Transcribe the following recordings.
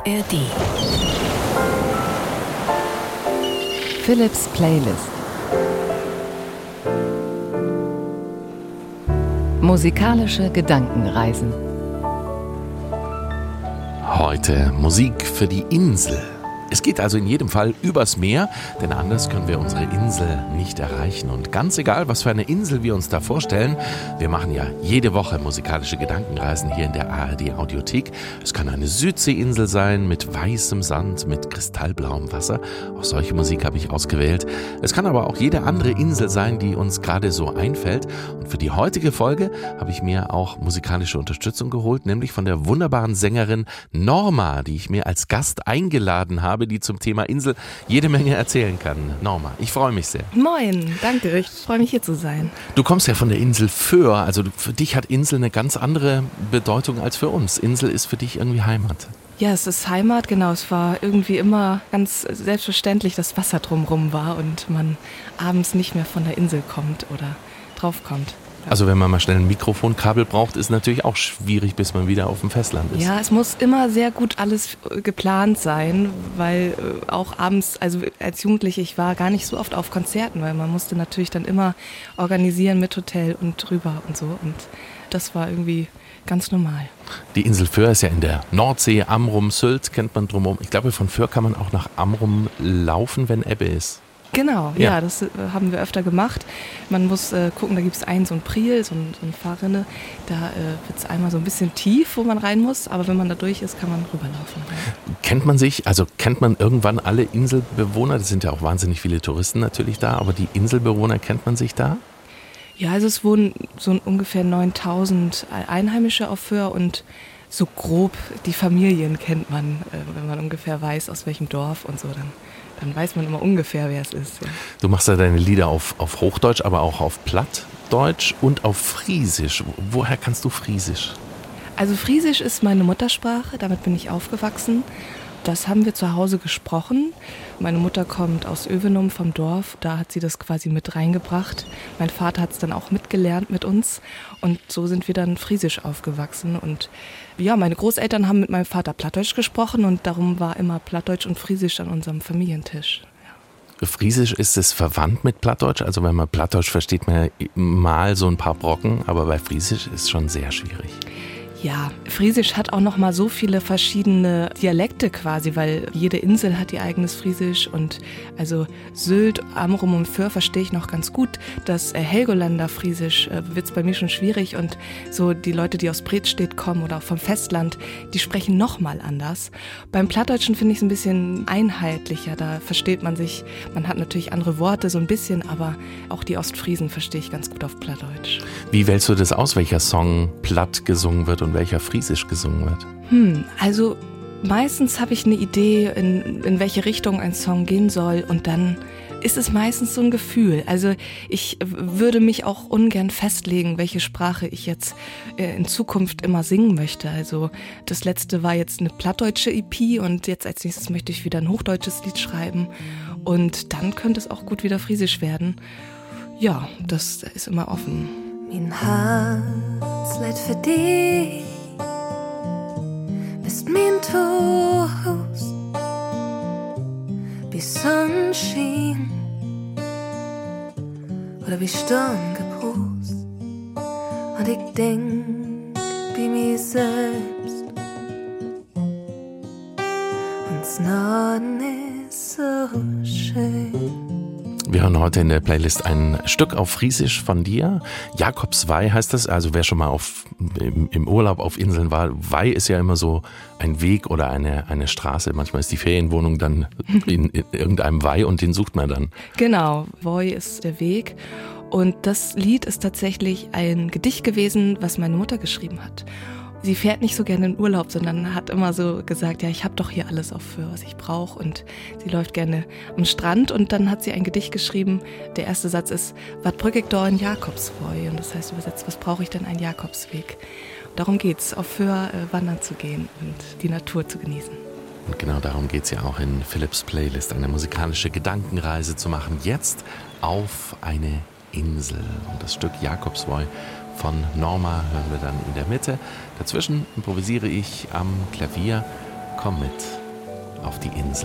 ARD. Philips Playlist. Musikalische Gedankenreisen. Heute Musik für die Insel. Es geht also in jedem Fall übers Meer, denn anders können wir unsere Insel nicht erreichen. Und ganz egal, was für eine Insel wir uns da vorstellen, wir machen ja jede Woche musikalische Gedankenreisen hier in der ARD Audiothek. Es kann eine Südseeinsel sein mit weißem Sand, mit kristallblauem Wasser. Auch solche Musik habe ich ausgewählt. Es kann aber auch jede andere Insel sein, die uns gerade so einfällt. Und für die heutige Folge habe ich mir auch musikalische Unterstützung geholt, nämlich von der wunderbaren Sängerin Norma, die ich mir als Gast eingeladen habe, die zum Thema Insel jede Menge erzählen kann. Norma, ich freue mich sehr. Moin, danke, ich freue mich hier zu sein. Du kommst ja von der Insel Föhr, also für dich hat Insel eine ganz andere Bedeutung als für uns. Insel ist für dich irgendwie Heimat. Ja, es ist Heimat, genau. Es war irgendwie immer ganz selbstverständlich, dass Wasser drumherum war und man abends nicht mehr von der Insel kommt oder drauf kommt. Also wenn man mal schnell ein Mikrofonkabel braucht, ist natürlich auch schwierig, bis man wieder auf dem Festland ist. Ja, es muss immer sehr gut alles geplant sein, weil auch abends, also als Jugendliche, ich war gar nicht so oft auf Konzerten, weil man musste natürlich dann immer organisieren mit Hotel und drüber und so und das war irgendwie ganz normal. Die Insel Föhr ist ja in der Nordsee, Amrum, Sylt kennt man drumherum. Ich glaube, von Föhr kann man auch nach Amrum laufen, wenn Ebbe ist. Genau, ja, das haben wir öfter gemacht. Man muss gucken, da gibt es so ein Priel, so eine Fahrrinne. Da wird es einmal so ein bisschen tief, wo man rein muss, aber wenn man da durch ist, kann man rüberlaufen. Ja. Kennt man irgendwann alle Inselbewohner? Das sind ja auch wahnsinnig viele Touristen natürlich da, aber die Inselbewohner, kennt man sich da? Ja, also es wohnen so ungefähr 9.000 Einheimische auf Föhr und so grob die Familien kennt man, wenn man ungefähr weiß, aus welchem Dorf und so, dann weiß man immer ungefähr, wer es ist. Ja. Du machst ja deine Lieder auf Hochdeutsch, aber auch auf Plattdeutsch und auf Friesisch. Woher kannst du Friesisch? Also Friesisch ist meine Muttersprache, damit bin ich aufgewachsen. Das haben wir zu Hause gesprochen. Meine Mutter kommt aus Övenum vom Dorf, da hat sie das quasi mit reingebracht. Mein Vater hat es dann auch mitgelernt mit uns und so sind wir dann Friesisch aufgewachsen. Und ja, meine Großeltern haben mit meinem Vater Plattdeutsch gesprochen und darum war immer Plattdeutsch und Friesisch an unserem Familientisch. Ja. Friesisch, ist es verwandt mit Plattdeutsch? Also wenn man Plattdeutsch versteht man ja mal so ein paar Brocken, aber bei Friesisch ist es schon sehr schwierig. Ja, Friesisch hat auch noch mal so viele verschiedene Dialekte quasi, weil jede Insel hat ihr eigenes Friesisch und also Sylt, Amrum und Föhr verstehe ich noch ganz gut. Das Helgolander Friesisch wird es bei mir schon schwierig und so die Leute, die aus Bredstedt kommen oder auch vom Festland, die sprechen noch mal anders. Beim Plattdeutschen finde ich es ein bisschen einheitlicher, da versteht man sich, man hat natürlich andere Worte so ein bisschen, aber auch die Ostfriesen verstehe ich ganz gut auf Plattdeutsch. Wie wählst du das aus, welcher Song platt gesungen wird und welcher Friesisch gesungen wird? Also meistens habe ich eine Idee, in welche Richtung ein Song gehen soll und dann ist es meistens so ein Gefühl. Also ich würde mich auch ungern festlegen, welche Sprache ich jetzt in Zukunft immer singen möchte. Also das letzte war jetzt eine plattdeutsche EP und jetzt als nächstes möchte ich wieder ein hochdeutsches Lied schreiben und dann könnte es auch gut wieder Friesisch werden. Ja, das ist immer offen. Mein Herz lädt für dich, bist mein Trost, wie Sonnenschein oder wie Sturmgebrust. Und ich denk bei mir selbst, und's Norden ist so schön. Wir hören heute in der Playlist ein Stück auf Friesisch von dir. Jakobswei heißt das. Also wer schon mal im Urlaub auf Inseln war, Wei ist ja immer so ein Weg oder eine Straße. Manchmal ist die Ferienwohnung dann in irgendeinem Wei und den sucht man dann. Genau, Woi ist der Weg. Und das Lied ist tatsächlich ein Gedicht gewesen, was meine Mutter geschrieben hat. Sie fährt nicht so gerne in Urlaub, sondern hat immer so gesagt, ja, ich habe doch hier alles auf Föhr, was ich brauche. Und sie läuft gerne am Strand und dann hat sie ein Gedicht geschrieben. Der erste Satz ist, wat brück ich da in Jakobswoi? Und das heißt übersetzt, was brauche ich denn einen Jakobsweg? Und darum geht's, auf Föhr wandern zu gehen und die Natur zu genießen. Und genau darum geht's ja auch in Philips Playlist, eine musikalische Gedankenreise zu machen. Jetzt auf eine Insel. Und das Stück Jakobswoi von Norma hören wir dann in der Mitte. Dazwischen improvisiere ich am Klavier Komm mit auf die Insel.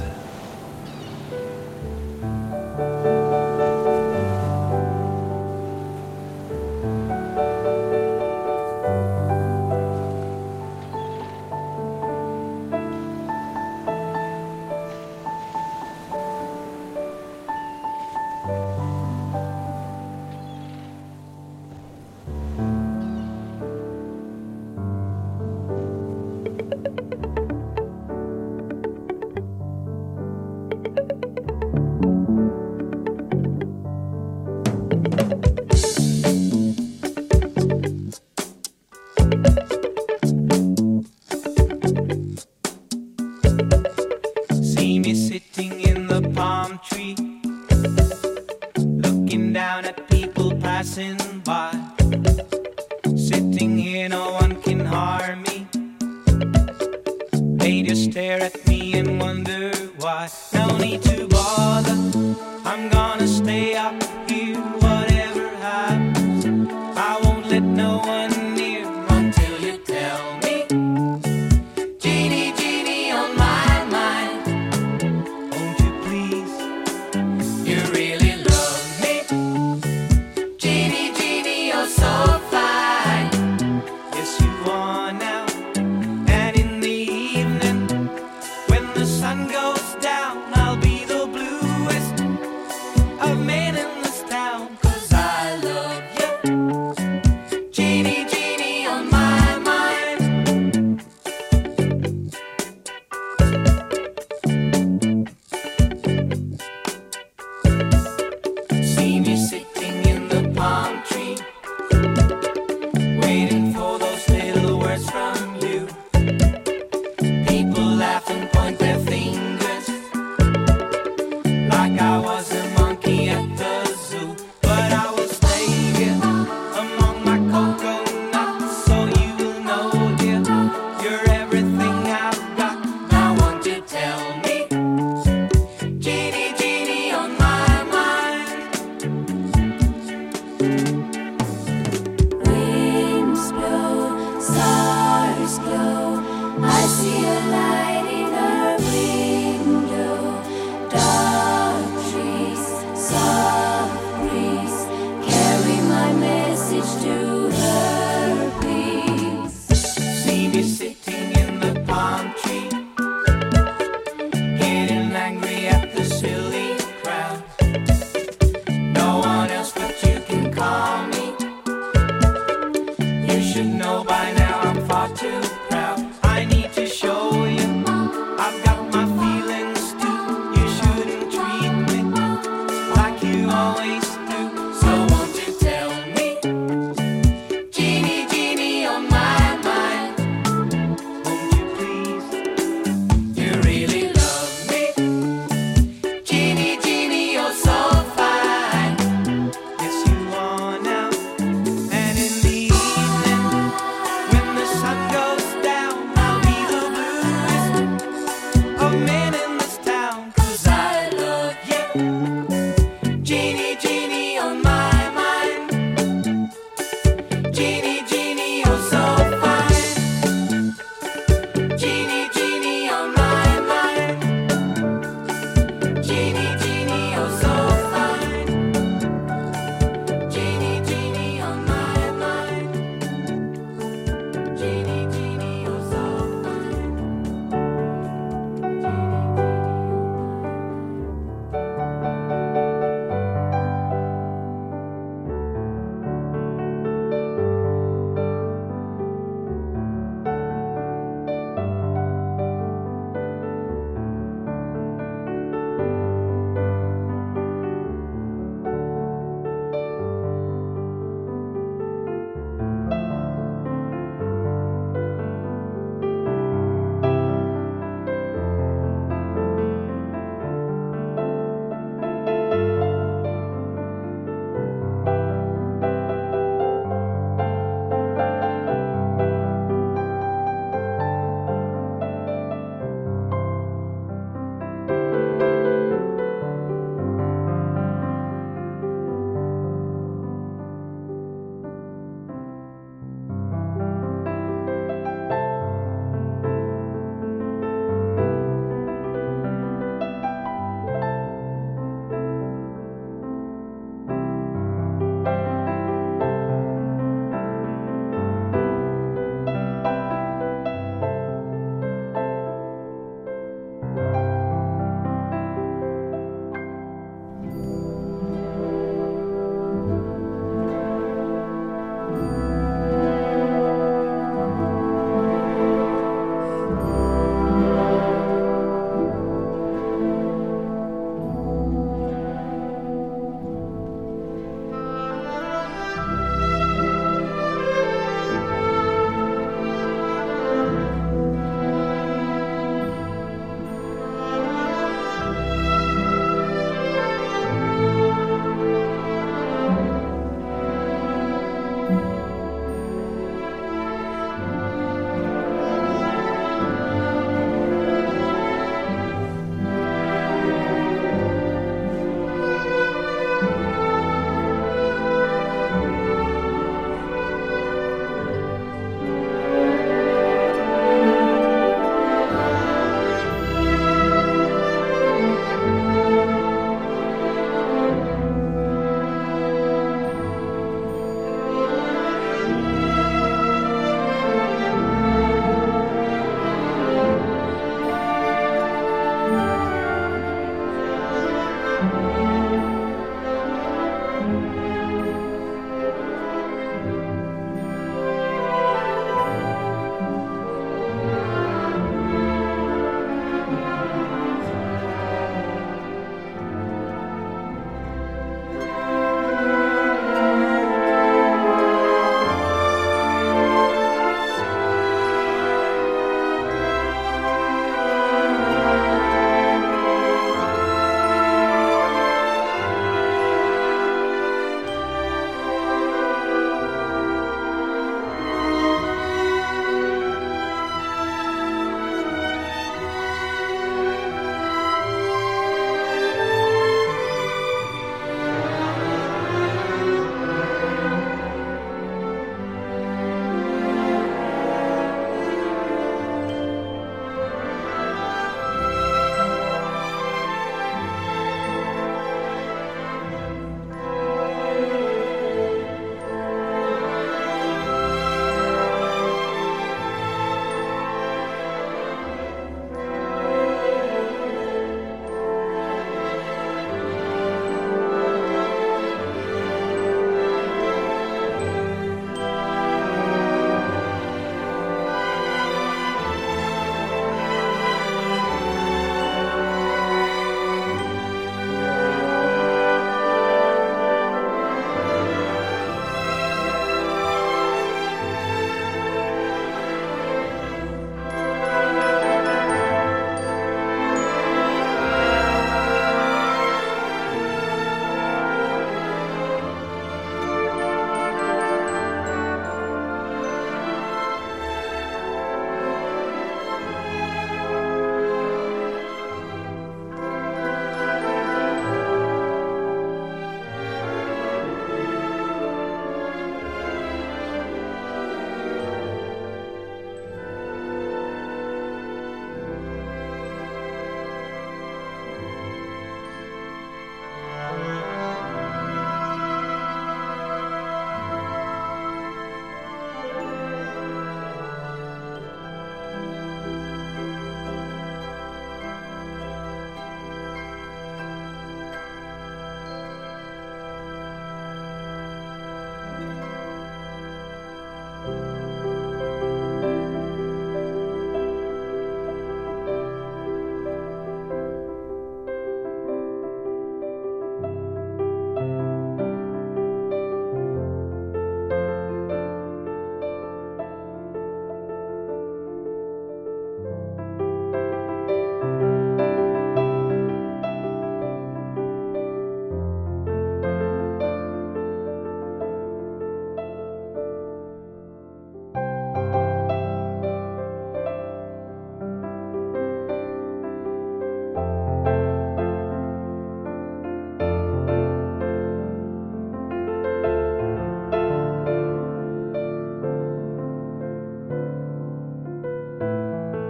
Sun goes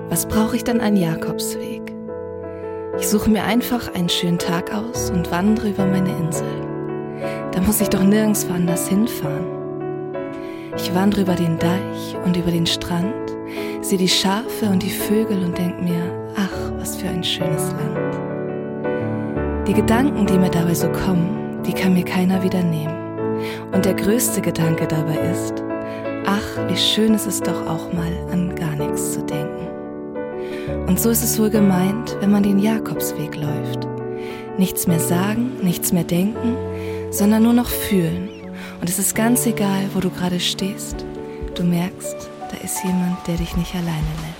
Was brauche ich dann einen Jakobsweg? Ich suche mir einfach einen schönen Tag aus und wandere über meine Insel. Da muss ich doch nirgends woanders hinfahren. Ich wandere über den Deich und über den Strand, sehe die Schafe und die Vögel und denk mir, ach, was für ein schönes Land. Die Gedanken, die mir dabei so kommen, die kann mir keiner wieder nehmen. Und der größte Gedanke dabei ist, ach, wie schön ist es doch auch mal an gar nichts zu denken. Und so ist es wohl gemeint, wenn man den Jakobsweg läuft. Nichts mehr sagen, nichts mehr denken, sondern nur noch fühlen. Und es ist ganz egal, wo du gerade stehst. Du merkst, da ist jemand, der dich nicht alleine lässt.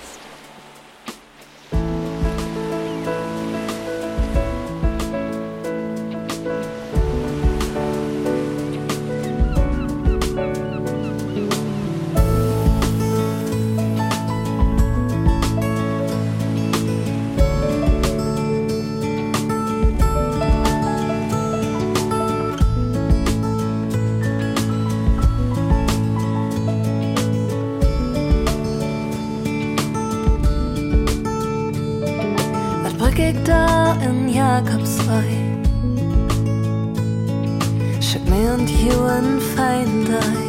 Ik da in Jakobswei Schöp mir und Juen Feindei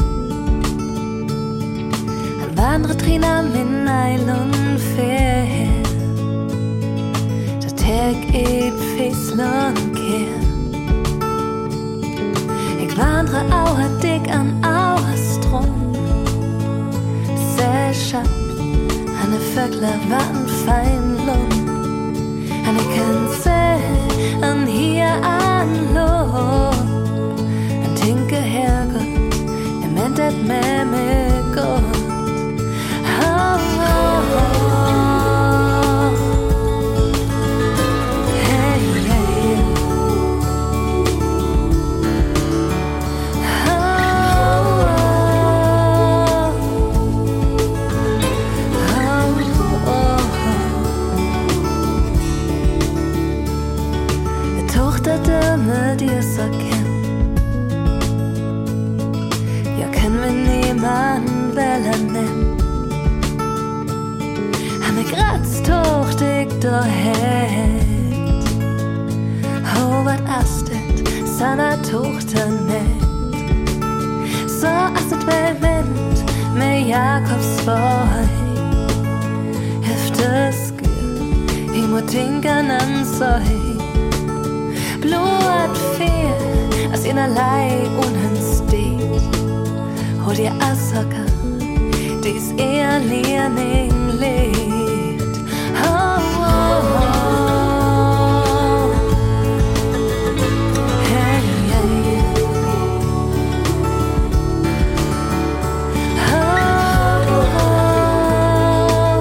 An Wandre Trina min Eilun Fair Der Tag Feslon Kehr Ik wandre Auer dick an Auerstrom Sehr schatt An de Vögler warten fein Lund En ik kan se en hier aan loop En tinke hergot En ment het med mig godt Oh, oh, oh. Hey, hey. Oh, oh, oh. Tochter med dir så kenn Jag kan med niemand väl nem Han gräts tortigt och het Hovat astet sanna torten net Så astet vänt med Jakobsvej Efter skyld imot tingarnan så Blod fel As in allerlei unhenstet Hol dir Asaka Dies Lehrling lebt Oh, oh, oh. Hey, hey. Oh, oh, oh.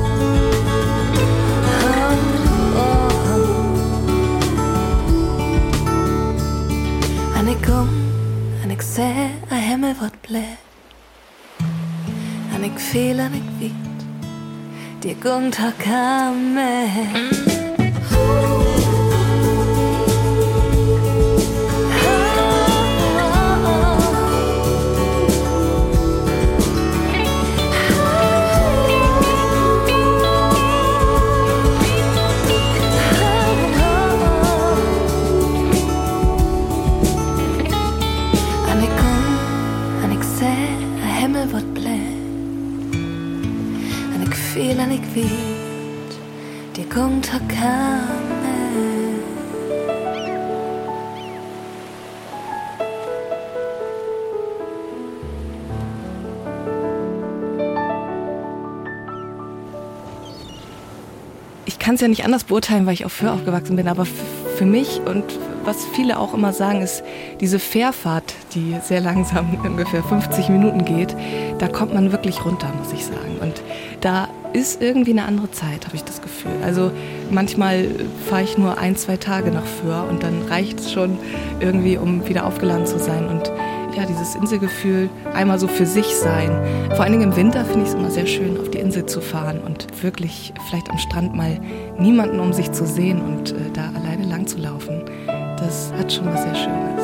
Oh, oh. En ik kom en ik ser at hemme vort blæ En ik føler en ik vet Det gungt har komme En ik vet Det gungt har komme Ich kann es ja nicht anders beurteilen, weil ich auf Föhr aufgewachsen bin, aber für mich und was viele auch immer sagen, ist diese Fährfahrt, die sehr langsam, ungefähr 50 Minuten geht, da kommt man wirklich runter, muss ich sagen. Und da ist irgendwie eine andere Zeit, habe ich das Gefühl. Also manchmal fahre ich nur 1-2 Tage nach Föhr und dann reicht es schon irgendwie, um wieder aufgeladen zu sein. Und ja, dieses Inselgefühl, einmal so für sich sein. Vor allen Dingen im Winter finde ich es immer sehr schön, auf die Insel zu fahren und wirklich vielleicht am Strand mal niemanden um sich zu sehen und da alleine lang zu laufen. Das hat schon was sehr Schönes.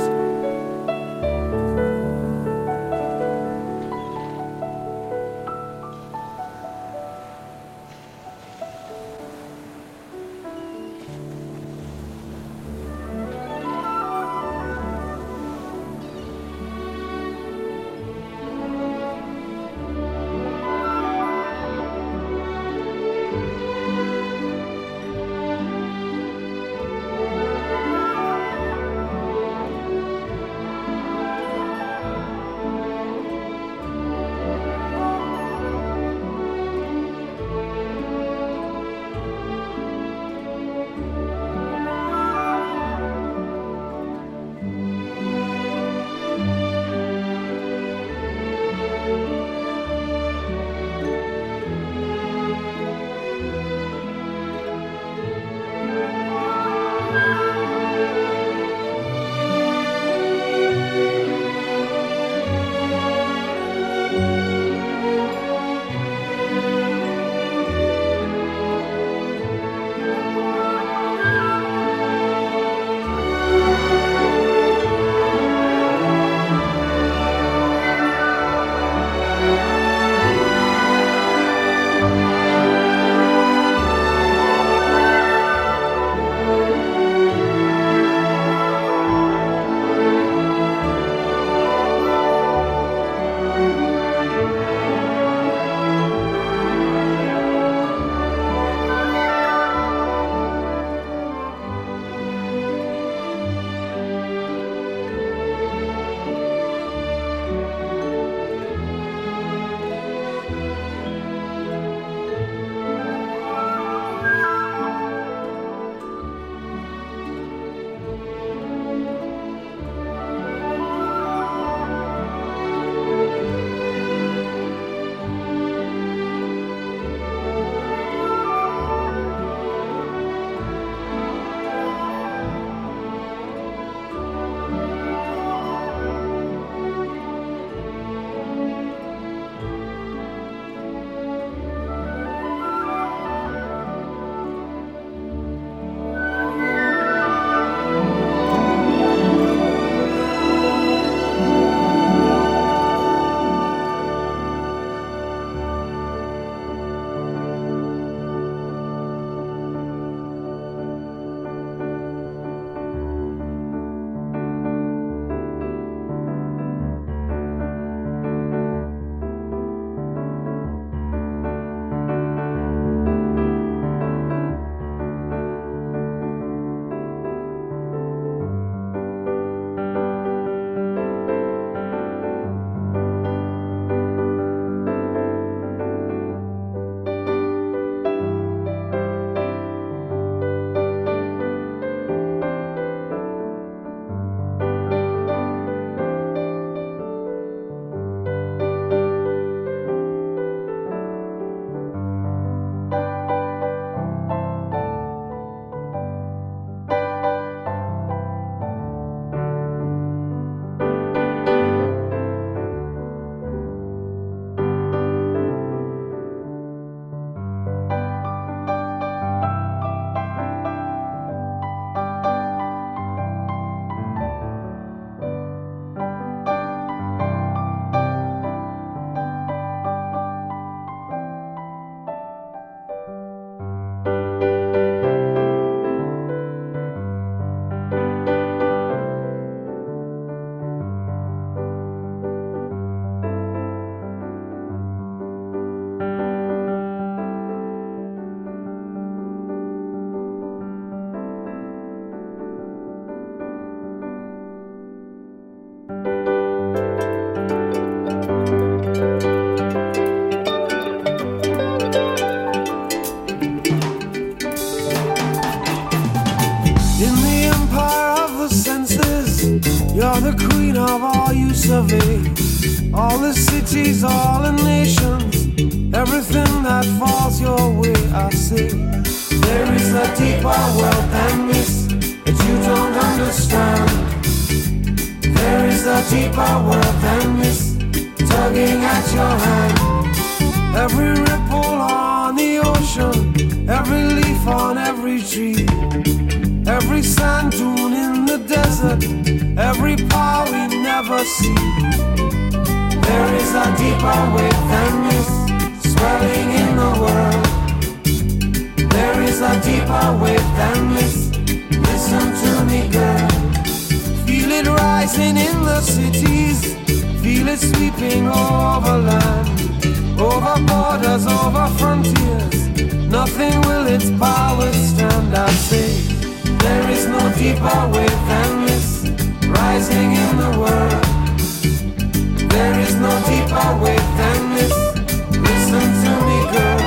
survey all the cities, all the nations, everything that falls your way. I say there is a deeper world than this that you don't understand. There is a deeper world than this tugging at your hand. Every ripple on the ocean, every leaf on every tree, every sand dune in the desert, every power we never see. There is a deeper wave than this swelling in the world. There is a deeper wave than this. Listen to me, girl. Feel it rising in the cities, feel it sweeping over land, over borders, over frontiers. Nothing will its power stand. I say there is no deeper wave than this rising in the world. There is no deeper wave than this. Listen to me, girl.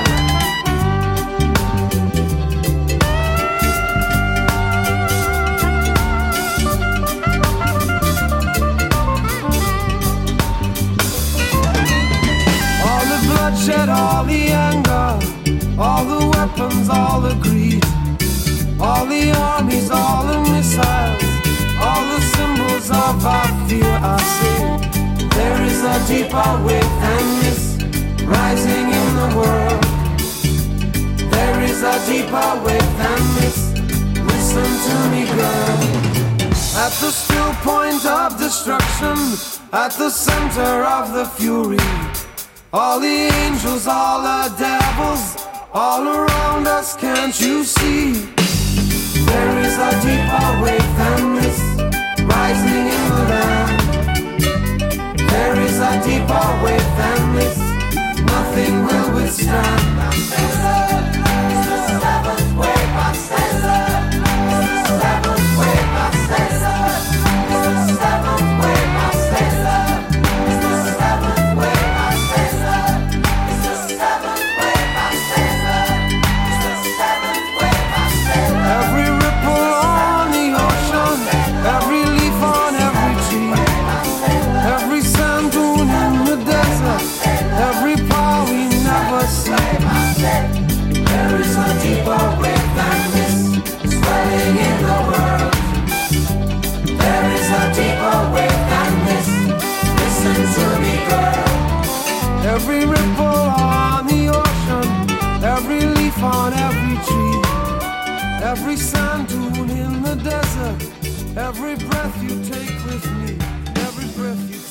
All the bloodshed, all the anger, all the weapons, all the greed, all the armies, all the missiles, all the symbols of our fear. I say there is a deeper wave than this rising in the world. There is a deeper wave than this. Listen to me, girl. At the still point of destruction, at the center of the fury, all the angels, all the devils, all around us, can't you see? There is a deeper wave than this rising in the land. There is a deeper wave than this. Nothing will withstand. It's the seventh wave, I say. It's the seventh wave, I say. It's the seventh wave, I say. It's the seventh wave, I say. It's the seventh wave, I say. It's the seventh wave, I say. Every ripple on the ocean, every leaf on every tree, every sand dune in the desert, every power we never see. There is a deeper wave than this swelling in the world. There is a deeper wave than this. Listen to me, girl. Every ripple on the ocean, every leaf on every tree, every sand dune in the desert, every breath you take with me, every breath you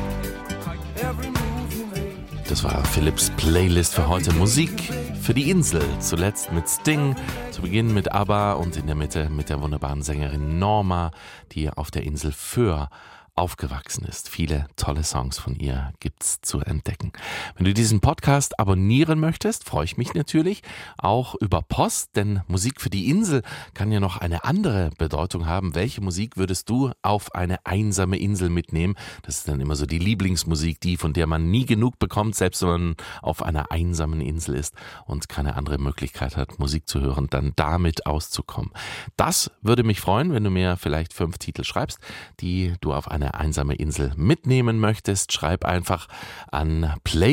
take, every move you make. Das war Philipps Playlist für heute. Musik für die Insel. Zuletzt mit Sting, zu Beginn mit ABBA und in der Mitte mit der wunderbaren Sängerin Norma, die auf der Insel Föhr aufgewachsen ist. Viele tolle Songs von ihr gibt's zu entdecken. Wenn du diesen Podcast abonnieren möchtest, freue ich mich natürlich auch über Post, denn Musik für die Insel kann ja noch eine andere Bedeutung haben. Welche Musik würdest du auf eine einsame Insel mitnehmen? Das ist dann immer so die Lieblingsmusik, die, von der man nie genug bekommt, selbst wenn man auf einer einsamen Insel ist und keine andere Möglichkeit hat, Musik zu hören, dann damit auszukommen. Das würde mich freuen, wenn du mir vielleicht 5 Titel schreibst, die du auf eine einsame Insel mitnehmen möchtest. Schreib einfach an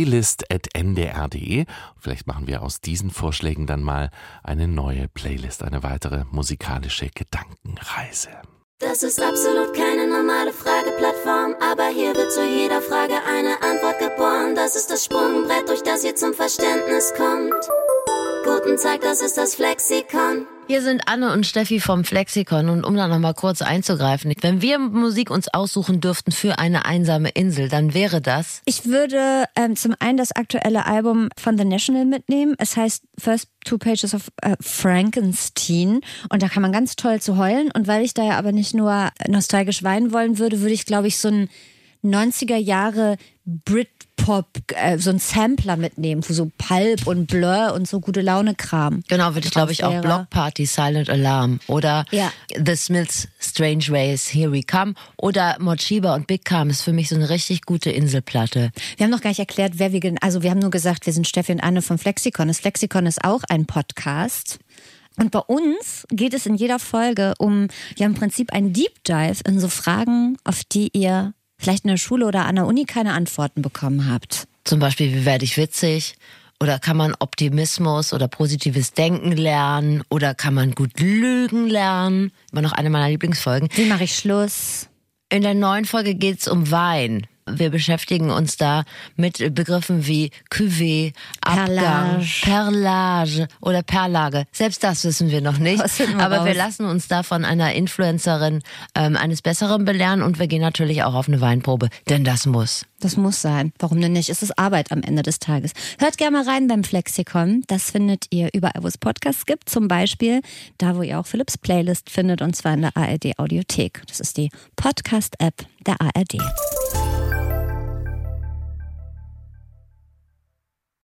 playlist@ndr.de. Vielleicht machen wir aus diesen Vorschlägen dann mal eine neue Playlist, eine weitere musikalische Gedankenreise. Das ist absolut keine normale Frageplattform, aber hier wird zu jeder Frage eine Antwort geboren. Das ist das Sprungbrett, durch das ihr zum Verständnis kommt. Guten Tag, das ist das Flexikon. Hier sind Anne und Steffi vom Flexikon und um da nochmal kurz einzugreifen, wenn wir Musik uns aussuchen dürften für eine einsame Insel, dann wäre das? Ich würde zum einen das aktuelle Album von The National mitnehmen. Es heißt First Two Pages of Frankenstein und da kann man ganz toll zu heulen und weil ich da ja aber nicht nur nostalgisch weinen wollen würde, würde ich glaube ich so ein 90er Jahre Britpop, so ein Sampler mitnehmen, für so Pulp und Blur und so gute Laune-Kram. Genau, würde ich glaube ich auch Block Party, Silent Alarm oder The Smiths, Strange Ways, Here We Come oder Mochiba und Big Calm ist für mich so eine richtig gute Inselplatte. Wir haben noch gar nicht erklärt, wer wir, also wir haben nur gesagt, wir sind Steffi und Anne vom Flexikon. Das Flexikon ist auch ein Podcast. Und bei uns geht es in jeder Folge um, ja im Prinzip einen Deep Dive in so Fragen, auf die ihr vielleicht in der Schule oder an der Uni keine Antworten bekommen habt. Zum Beispiel, wie werde ich witzig? Oder kann man Optimismus oder positives Denken lernen? Oder kann man gut lügen lernen? Immer noch eine meiner Lieblingsfolgen. Wie mache ich Schluss? In der neuen Folge geht's um Wein. Wir beschäftigen uns da mit Begriffen wie Cuvée, Abgang, Perlage oder Perlage. Selbst das wissen wir noch nicht. Aber wir lassen uns da von einer Influencerin eines Besseren belehren und wir gehen natürlich auch auf eine Weinprobe, denn das muss. Das muss sein. Warum denn nicht? Es ist Arbeit am Ende des Tages. Hört gerne mal rein beim Flexikon. Das findet ihr überall, wo es Podcasts gibt. Zum Beispiel da, wo ihr auch Philipps Playlist findet, und zwar in der ARD Audiothek. Das ist die Podcast-App der ARD.